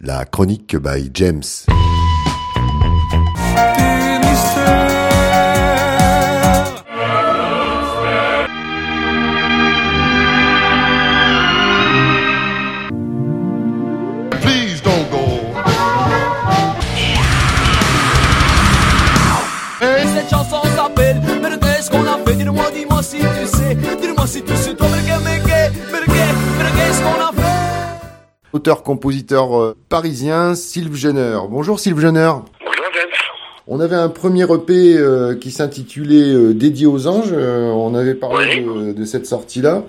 La chronique by James. Please don't go. Cette chanson s'appelle mais qu'est-ce qu'on a fait? Dis-moi si tu sais. Dis-moi si tu sais. Toi, mais qu'est-ce qu'on a fait? Auteur-compositeur parisien, Sylve Jenner. Bonjour Sylve Jenner. Bonjour James. On avait un premier EP qui s'intitulait Dédié aux anges. On avait parlé de cette sortie-là.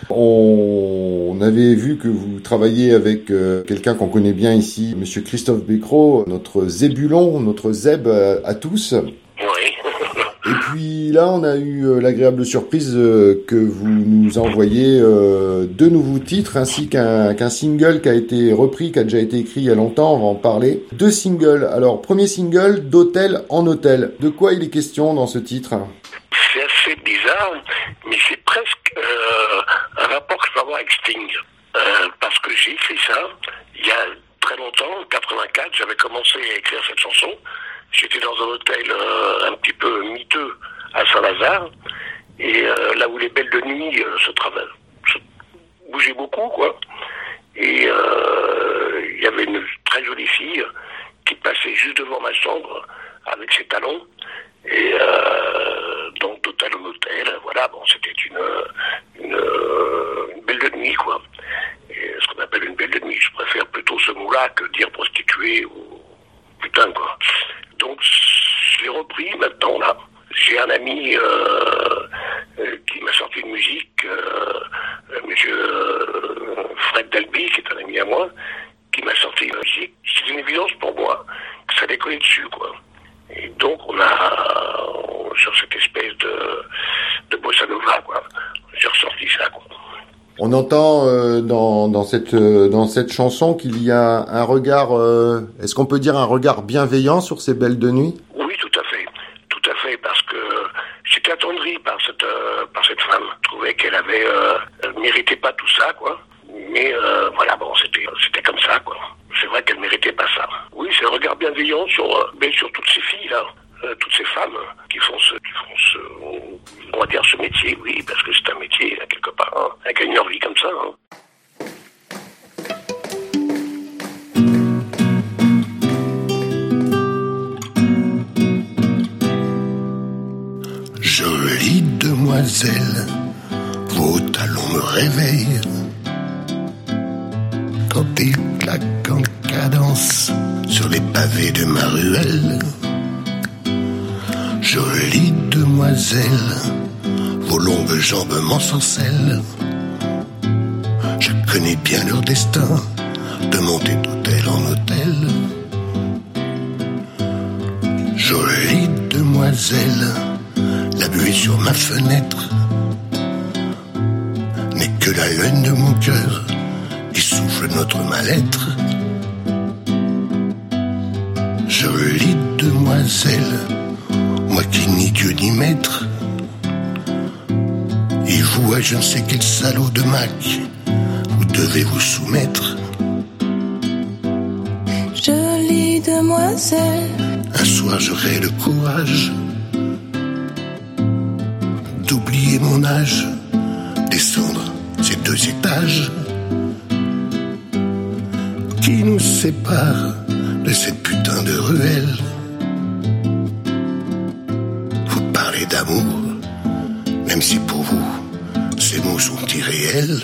On avait vu que vous travaillez avec quelqu'un qu'on connaît bien ici, Monsieur Christophe Bécrot, notre Zébulon, notre Zeb à tous. Oui. Et puis là, on a eu l'agréable surprise que vous nous envoyez deux nouveaux titres ainsi qu'un single qui a été repris, qui a déjà été écrit il y a longtemps, on va en parler. Deux singles. Alors, premier single, d'hôtel en hôtel. De quoi il est question dans ce titre ? C'est assez bizarre, mais c'est presque un rapport que je peux avoir avec Sting. Parce que j'ai écrit ça il y a très longtemps, en 84, j'avais commencé à écrire cette chanson. J'étais dans un hôtel un petit peu miteux à Saint-Lazare, et là où les belles de nuit se bougeaient beaucoup, quoi. Et il y avait une très jolie fille qui passait juste devant ma chambre avec ses talons, et donc d'hôtel en hôtel, voilà, bon, c'était une belle de nuit, quoi. Et ce qu'on appelle une belle de nuit, je préfère plutôt ce mot-là que dire prostituée ou putain, quoi. Donc, je l'ai repris maintenant, là. J'ai un ami qui m'a sorti une musique, monsieur Fred Dalby, qui est un ami à moi, qui m'a sorti une musique. C'est une évidence pour moi que ça décollait dessus, quoi. Et donc, on a, sur cette espèce de bossa nova, quoi, j'ai ressorti ça, quoi. On entend dans cette chanson qu'il y a un regard, est-ce qu'on peut dire un regard bienveillant sur ces belles de nuit ? Oui, tout à fait, parce que j'étais attendri par cette femme. Je trouvais qu'elle avait méritait pas tout ça, quoi. Mais voilà, bon, c'était comme ça, quoi. C'est vrai qu'elle méritait pas ça. Oui, c'est un regard bienveillant sur toutes ces filles là, toutes ces femmes qui font on va dire ce métier, oui, parce que c'est un métier quelque part, hein, avec une envie comme ça. Hein. Jolie demoiselle, vos talons me réveillent. Quand ils claquent en cadence sur les pavés de ma ruelle. Jolie demoiselle, vos longues jambes m'ensorcellent. Je connais bien leur destin, de monter d'hôtel en hôtel. Jolie demoiselle, la buée sur ma fenêtre n'est que la laine de mon cœur qui souffle notre mal-être. Jolie demoiselle, moi qui ni Dieu ni maître, et vous à je ne sais quel salaud de Mac, vous devez vous soumettre. Jolie demoiselle, un soir j'aurai le courage d'oublier mon âge, descendre ces 2 étages qui nous séparent de cette putain de ruelle. Vous parlez d'amour, même si pour vous ces mots sont irréels.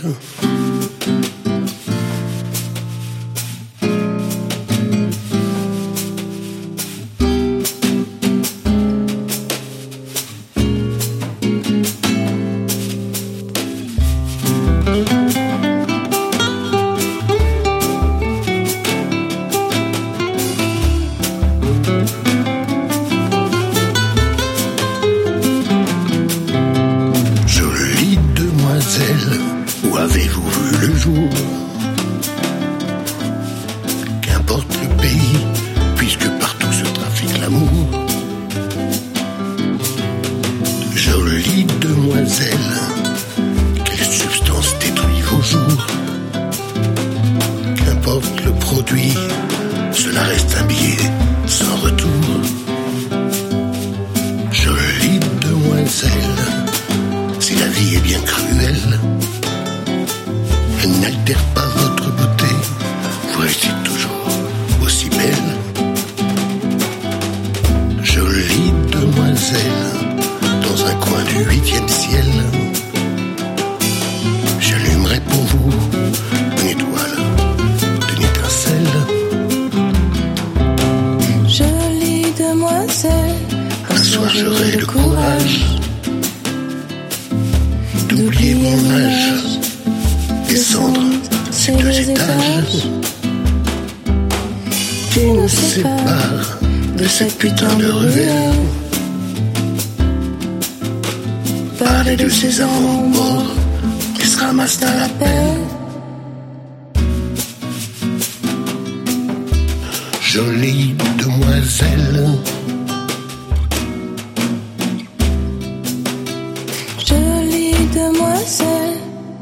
Où avez-vous vu le jour? cela reste un billet sans retour. Jolie demoiselle, si la vie est bien cruelle, elle n'altère pas votre beauté, vous restez toujours aussi belle. Jolie demoiselle, dans un coin du 8e ciel, j'allumerai pour vous une étoile d'une étincelle. Jolie demoiselle, un soir j'aurai le courage d'oublier mon âge, descendre ces 2 étages qui nous séparent de cette putain de ruelle. Parler de ces amants morts qui se ramassent à la peine. Jolie demoiselle, jolie demoiselle.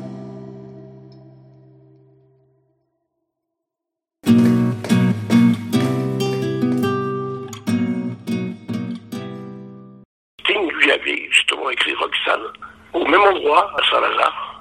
Sting lui avait justement écrit Roxane au même endroit, à Saint-Lazare.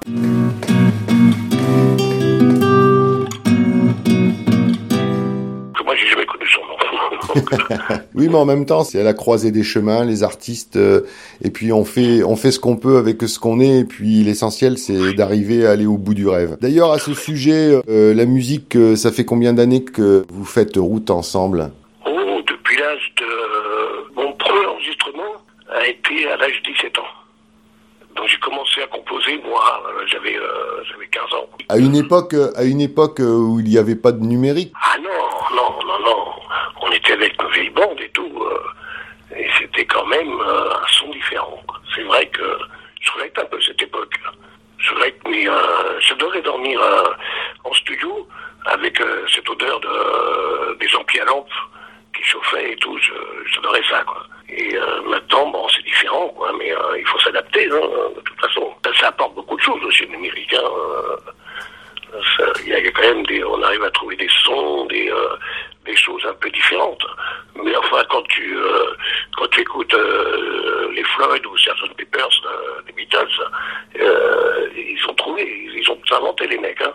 Que moi j'ai jamais connu son nom. Oui, mais en même temps, c'est à la croisée des chemins, les artistes, et puis on fait ce qu'on peut avec ce qu'on est, et puis l'essentiel, c'est d'arriver à aller au bout du rêve. D'ailleurs, à ce sujet, la musique, ça fait combien d'années que vous faites route ensemble? Oh, depuis l'âge de... Mon premier enregistrement a été à l'âge de 17 ans. Donc j'ai commencé à composer, moi, j'avais 15 ans. À une époque où il n'y avait pas de numérique. Ah non. On était avec nos vieilles bandes et tout. Et c'était quand même un son différent. C'est vrai que je regrette un peu cette époque. Je regrette, mais j'adorais dormir en studio avec cette odeur des amplis à lampe qui chauffaient et tout. J'adorais ça, quoi. Et maintenant, bon, c'est différent, quoi, mais il faut s'adapter, hein, de toute façon. Ça apporte beaucoup de choses aussi, le numérique. Il y a quand même on arrive à trouver des sons, des choses un peu différentes. Mais enfin, quand tu écoutes les Floyd ou Sgt. Pepper's, les Beatles, ils ont trouvé, ils ont inventé les mecs, hein.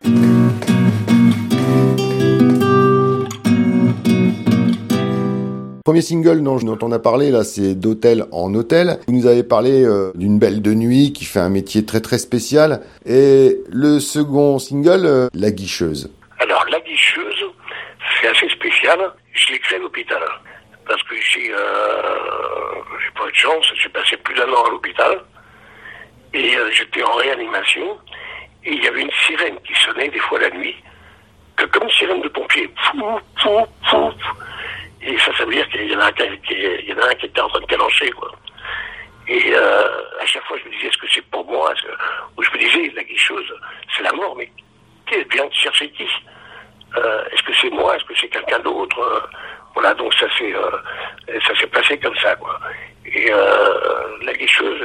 Premier single dont on a parlé là, c'est d'Hôtel en Hôtel. Vous nous avez parlé d'une belle de nuit qui fait un métier très très spécial. Et le second single, La Guicheuse. Alors La Guicheuse, c'est assez spécial. Je l'ai créé à l'hôpital parce que j'ai pas eu de chance. J'ai passé plus d'1 an à l'hôpital et j'étais en réanimation. Et il y avait une sirène qui sonnait des fois la nuit, comme une sirène de pompier. Et ça veut dire qu'il y en a un qui était en train de calancher, quoi. Et à chaque fois, je me disais, est-ce que c'est pour moi? Ou je me disais, la guicheuse, c'est la mort, mais qui vient de chercher qui? Est-ce que c'est moi? Est-ce que c'est quelqu'un d'autre? Voilà, donc ça s'est passé comme ça, quoi. Et la guicheuse,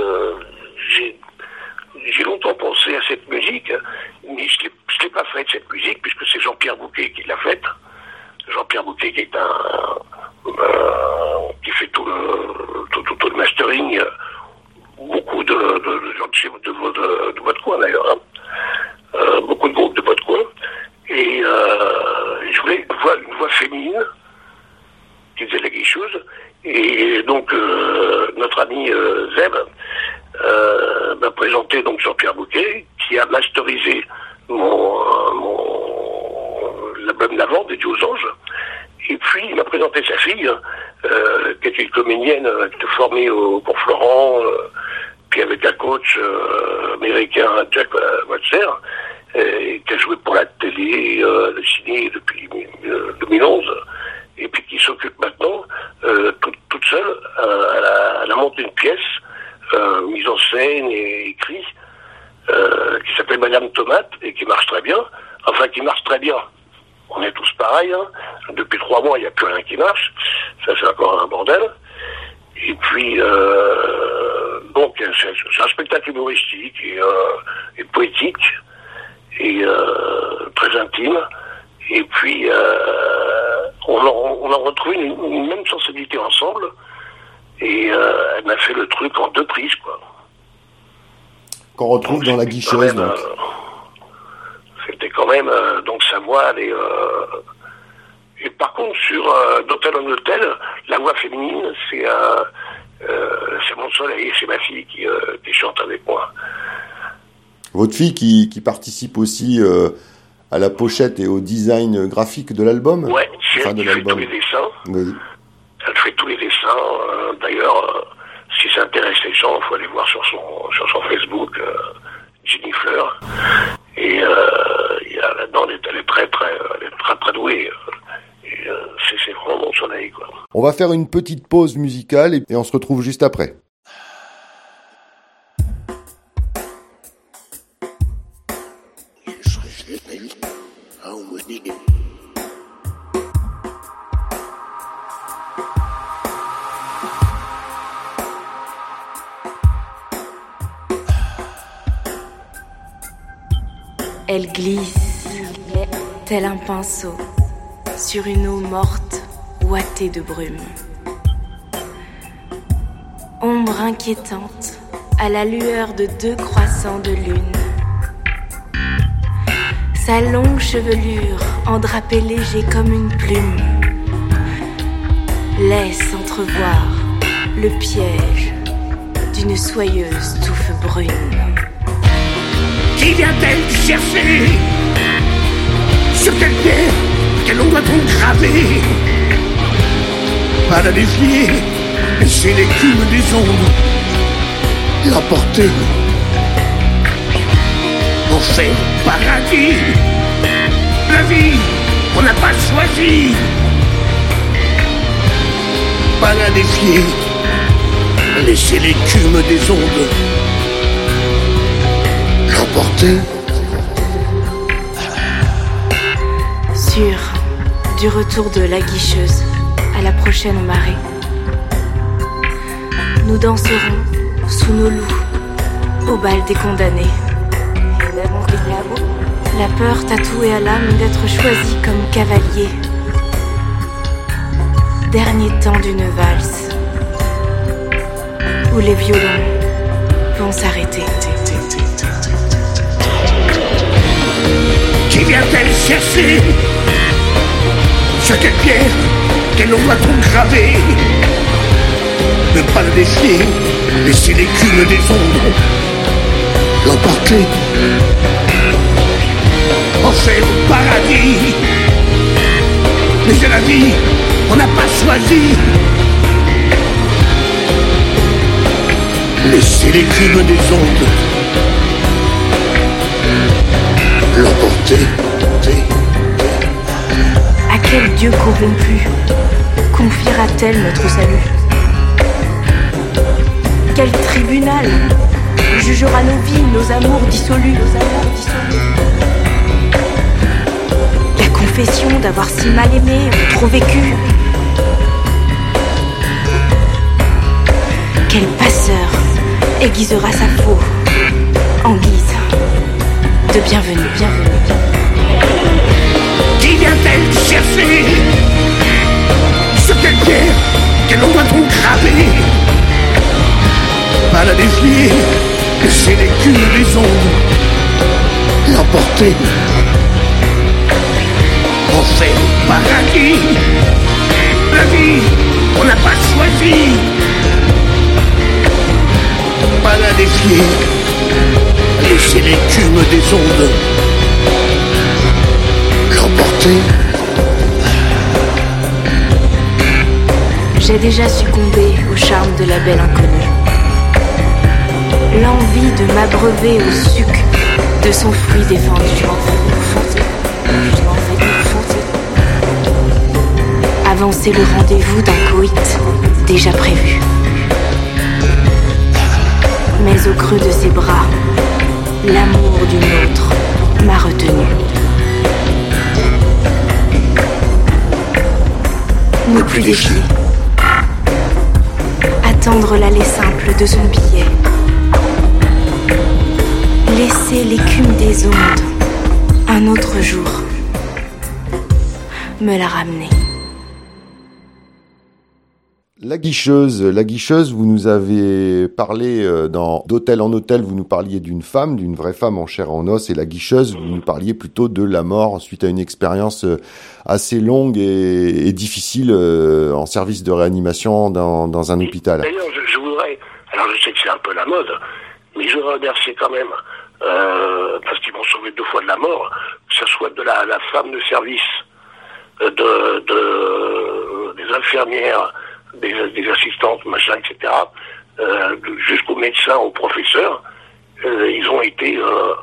j'ai longtemps pensé à cette musique, mais je l'ai pas faite, cette musique, puisque c'est Jean-Pierre Bouquet qui l'a faite. Jean-Pierre Bouquet qui est qui fait tout le mastering, beaucoup de gens de votre coin d'ailleurs, hein. Beaucoup de groupes de votre coin, et je voulais une voix féminine qui faisait la guicheuse, et donc notre ami Zeb m'a présenté donc Jean-Pierre Bouquet qui a masterisé l'album d'avant, Dédié aux anges. Et puis, il m'a présenté sa fille, qui était une comédienne, qui était formée pour Florent, puis avec un coach américain, Jack Watser, qui a joué pour la télé, le ciné depuis 2011, et puis qui s'occupe maintenant, toute seule, elle a monté une pièce, mise en scène et écrite, qui s'appelle Madame Tomate, et qui marche très bien. Enfin, qui marche très bien. On est tous pareils, hein. Depuis 3 mois, il n'y a plus rien qui marche. Ça, c'est encore un bordel. Et puis, donc, c'est un spectacle humoristique et poétique et très intime. Et puis, même sans s'éditer ensemble. Et elle m'a fait le truc en 2 prises, quoi. Qu'on retrouve Donc, dans la c'était guicheuse, quand même, donc. C'était quand même, donc sa voix, elle est... Et par contre, sur d'hôtel en hôtel, la voix féminine, c'est mon soleil, c'est ma fille qui chante avec moi. Votre fille qui participe aussi à la pochette et au design graphique de l'album. Ouais, c'est Enfin, elle de qui fait l'album. tous les dessins. Oui. Elle fait tous les dessins. D'ailleurs, si ça intéresse les gens, il faut aller voir sur son Facebook, Jenny Fleur. Et il y a là-dedans, elle est très douée. Et c'est vraiment mon soleil, quoi. On va faire une petite pause musicale et on se retrouve juste après. Elle glisse, tel un pinceau, sur une eau morte, ouatée de brume. Ombre inquiétante, à la lueur de 2 croissants de lune. Sa longue chevelure, endrapée léger comme une plume, laisse entrevoir le piège d'une soyeuse touffe brune. Qui vient-elle chercher? Sur quelle pierre? Quel nom doit-on graver? Pas la défier, laisser l'écume des ondes l'emporter. On fait paradis. La vie, on n'a pas choisi. Pas la défier, laisser l'écume des ondes l'emporter. Sûr du retour de la guicheuse à la prochaine marée, nous danserons sous nos loups au bal des condamnés. La peur tatouée à l'âme d'être choisi comme cavalier. Dernier temps d'une valse où les violons vont s'arrêter. Qui vient-elle chercher? Sur quelle pierre? Quel nom doit-on graver? Ne pas le défier, laisser l'écume des ombres l'emporter. On fait le paradis, mais c'est la vie, on n'a pas choisi. Laisser l'écume des ondes l'emporter. À quel dieu corrompu confiera-t-elle notre salut? Quel tribunal jugera nos vies, nos amours dissolus? La confession d'avoir si mal aimé ou trop vécu? Quel passeur aiguisera sa faux en guise de bienvenue? Qui vient-elle chercher? Sur quelle pierre? Quel nom doit-on graver? Pas la défier, laisser l'écume des ondes l'emporter. On fait le paradis. La vie, on n'a pas choisi. Pas la défier, laisser l'écume des ondes l'emporter. J'ai déjà succombé au charme de la belle inconnue. L'envie de m'abreuver au suc de son fruit défendu. Avancer le rendez-vous d'un coït déjà prévu. Mais au creux de ses bras, l'amour d'une autre m'a retenu. Ne plus défier. Attendre l'allée simple de son billet. Laisser l'écume des ondes, un autre jour, me la ramener. La guicheuse, vous nous avez parlé d'Hôtel en Hôtel, vous nous parliez d'une femme, d'une vraie femme en chair et en os, et la guicheuse, vous nous parliez plutôt de la mort suite à une expérience assez longue et difficile en service de réanimation dans un hôpital. D'ailleurs, je voudrais, alors je sais que c'est un peu la mode, mais je voudrais remercier quand même, parce qu'ils m'ont sauvé 2 fois de la mort, que ce soit de la femme de service, des infirmières, des assistantes, machin, etc., jusqu'aux médecins, aux professeurs, ils ont été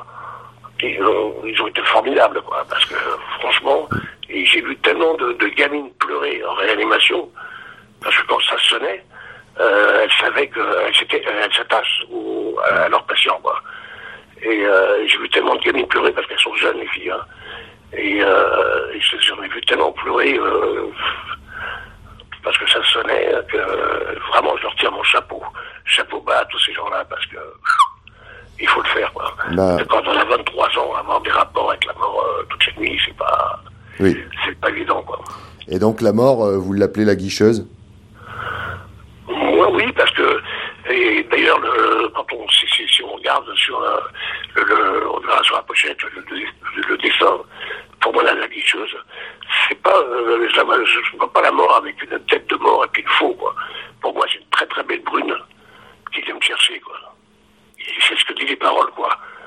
formidables, quoi, parce que franchement, et j'ai vu tellement de gamines pleurer en réanimation, parce que quand ça sonnait, elles savaient qu'elles s'attachent à leurs patients, quoi. Et j'ai vu tellement de gamines pleurer parce qu'elles sont jeunes, les filles, hein. Et j'en ai vu tellement pleurer parce que ça sonnait que vraiment je leur tire mon chapeau bas à tous ces gens-là, parce que il faut le faire, quoi. Quand on a 23 ans, avoir des rapports avec la mort toute la nuit, c'est pas évident, quoi. Et donc la mort, vous l'appelez la guicheuse? Moi, oui, parce que, et d'ailleurs, si on regarde sur on verra sur la pochette le dessin, pour moi, la guicheuse, c'est pas, je vois pas la mort avec une tête de mort et puis une faux, quoi. Pour moi, c'est une très très belle brune qui vient me chercher, quoi. Et c'est ce que disent les paroles, quoi.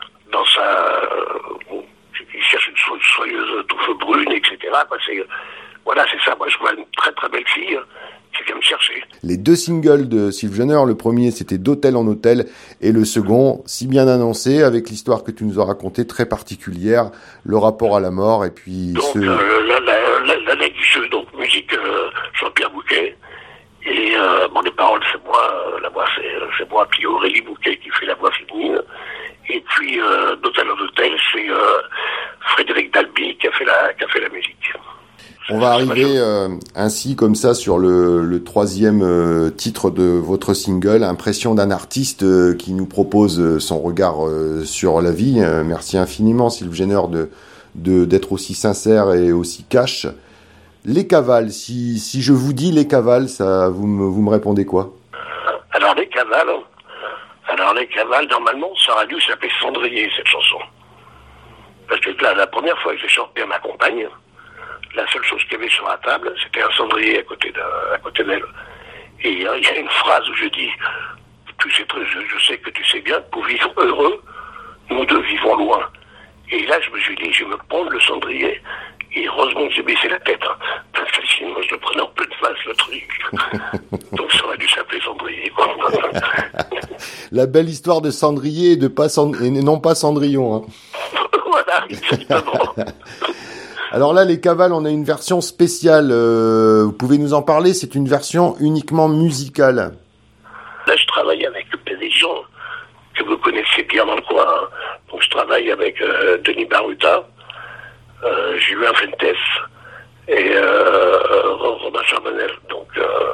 Il cherche une soyeuse touffe brune, etc., quoi. Voilà, c'est ça. Moi, je vois une très très belle fille qui vient me chercher. Les 2 singles de Sylve Jenner, le premier c'était d'Hôtel en Hôtel, et le second, si bien annoncé, avec l'histoire que tu nous as racontée, très particulière, le rapport à la mort, et puis donc, la guicheuse, donc musique Jean-Pierre Bouquet, et les paroles c'est moi, la voix c'est moi, puis Aurélie Bouquet qui fait la voix féminine, et puis d'Hôtel en Hôtel, c'est Frédéric Dalby qui a fait la musique. On va arriver ainsi comme ça sur le 3e titre de votre single, Impression d'un artiste, qui nous propose son regard sur la vie. Merci infiniment Sylve Jenner d'être aussi sincère et aussi cash. Les cavales, si je vous dis les cavales, ça vous me répondez quoi? Alors les cavales, normalement ça aurait dû s'appeler Cendrier, cette chanson. Parce que là, la première fois que j'ai chanté à ma compagne, la seule chose qu'il y avait sur la table, c'était un cendrier à côté d'elle. Et il y a une phrase où je dis, je sais que tu sais bien, pour vivre heureux, nous 2 vivons loin. Et là, je me suis dit, je vais me prendre le cendrier, et heureusement que j'ai baissé la tête, hein, parce que sinon je le prenais en pleine face, le truc. Donc ça aurait dû s'appeler Cendrier, quoi. La belle histoire de Cendrier et non pas Cendrillon, hein. Voilà, exactement. Alors là, les cavales, on a une version spéciale. Vous pouvez nous en parler? C'est une version uniquement musicale. Là, je travaille avec des gens que vous connaissez bien dans le coin, hein. Donc, je travaille avec Denis Baruta, Julien Fuentes et Romain Charbonnel. Donc,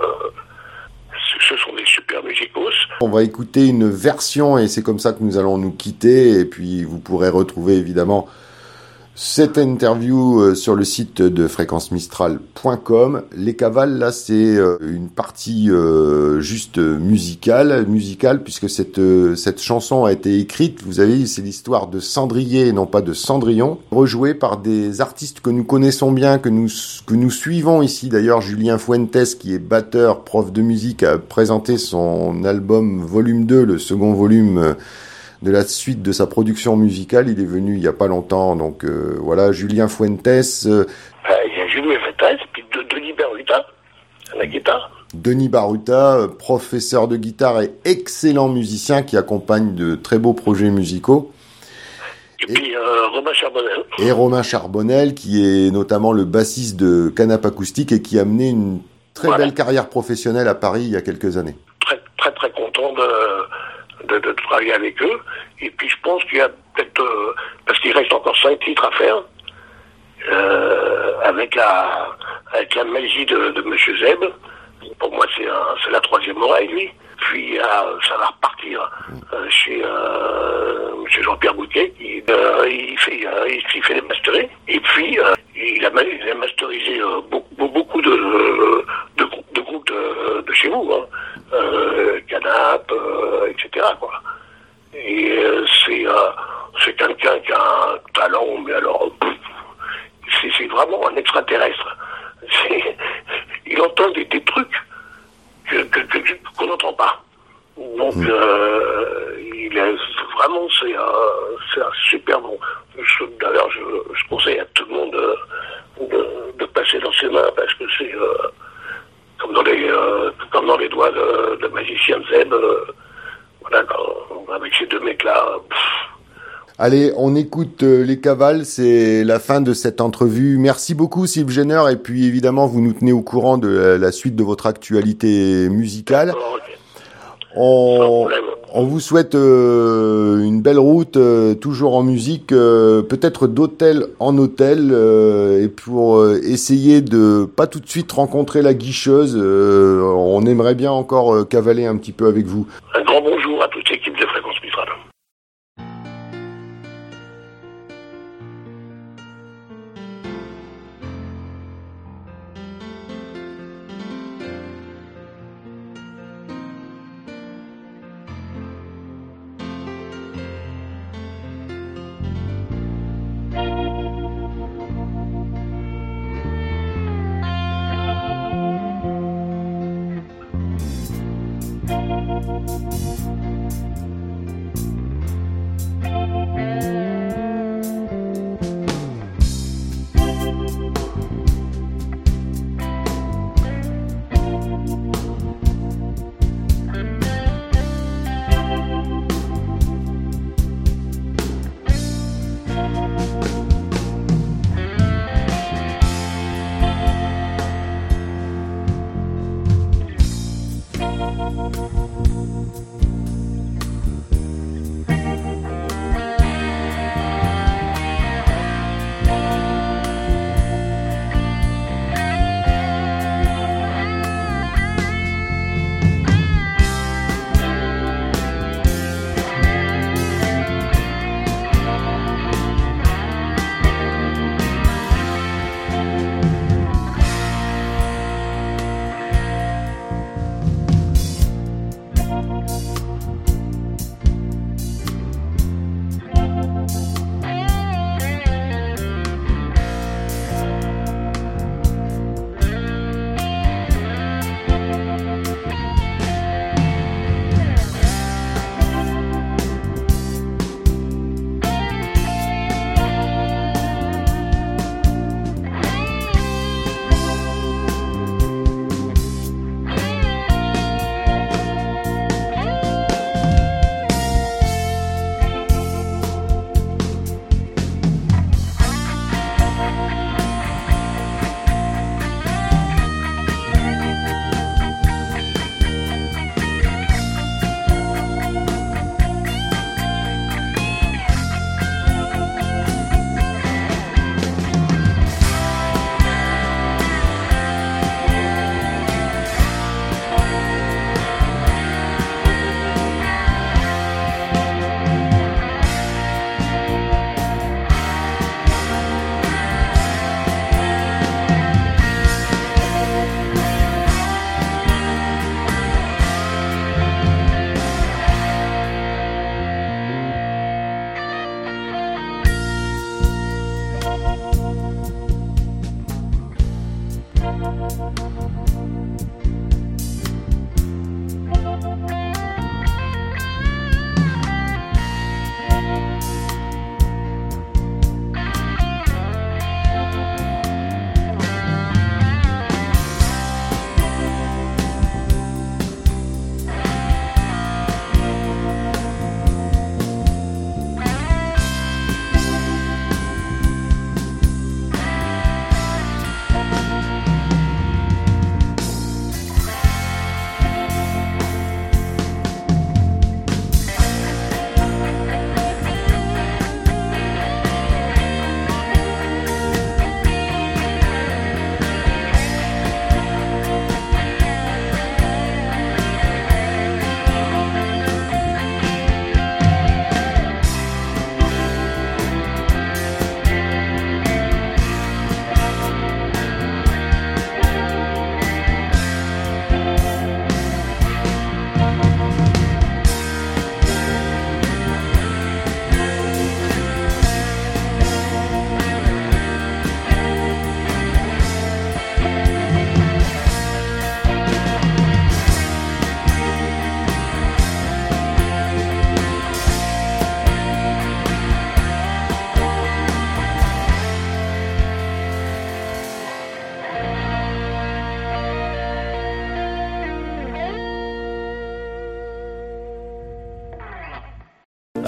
ce sont des super musicos. On va écouter une version et c'est comme ça que nous allons nous quitter. Et puis, vous pourrez retrouver évidemment cette interview sur le site de fréquencemistral.com. Les cavales, là, c'est une partie juste musicale, puisque cette chanson a été écrite, vous avez, c'est l'histoire de Cendrier et non pas de Cendrillon, rejouée par des artistes que nous connaissons bien, que nous suivons ici. D'ailleurs, Julien Fuentes, qui est batteur, prof de musique, a présenté son album volume 2, le second volume de la suite de sa production musicale. Il est venu il y a pas longtemps, donc voilà, Julien Fuentes. Il y a Julien Fuentes, puis Denis Baruta à la guitare. Denis Baruta, professeur de guitare et excellent musicien qui accompagne de très beaux projets musicaux. Et puis Romain Charbonnel. Et Romain Charbonnel, qui est notamment le bassiste de Canap Acoustique et qui a mené une très belle carrière professionnelle à Paris il y a quelques années. Très très très content de travailler avec eux, et puis je pense qu'il y a peut-être parce qu'il reste encore 5 titres à faire avec la magie de Monsieur Zeb. Pour moi c'est la 3e oreille, lui. Puis ça va repartir chez Monsieur Jean-Pierre Bouquet qui il fait les mastering, et puis il a masterisé beaucoup de groupes de chez vous, extraterrestre. Il entend des trucs qu'on n'entend pas. Donc, vraiment, c'est un super bon. D'ailleurs, je conseille à tout le monde de passer dans ses mains, parce que c'est comme dans les doigts de magicien de Zeb. Voilà, avec ces deux mecs-là. Allez, on écoute Les Cavales, c'est la fin de cette entrevue. Merci beaucoup Sylve Jenner, et puis évidemment vous nous tenez au courant de la suite de votre actualité musicale. On vous souhaite une belle route, toujours en musique, peut-être d'hôtel en hôtel, et pour essayer de pas tout de suite rencontrer la guicheuse, on aimerait bien encore cavaler un petit peu avec vous. Un grand bonjour à toute l'équipe de Fréquence Mistral.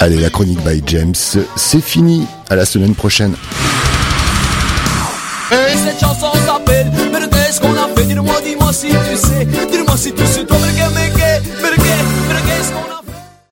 Allez, la chronique by James, c'est fini. À la semaine prochaine. Et cette chanson s'appelle mais qu'est-ce qu'on a fait? Dis-moi si tu sais, dis-moi si tu sais toi.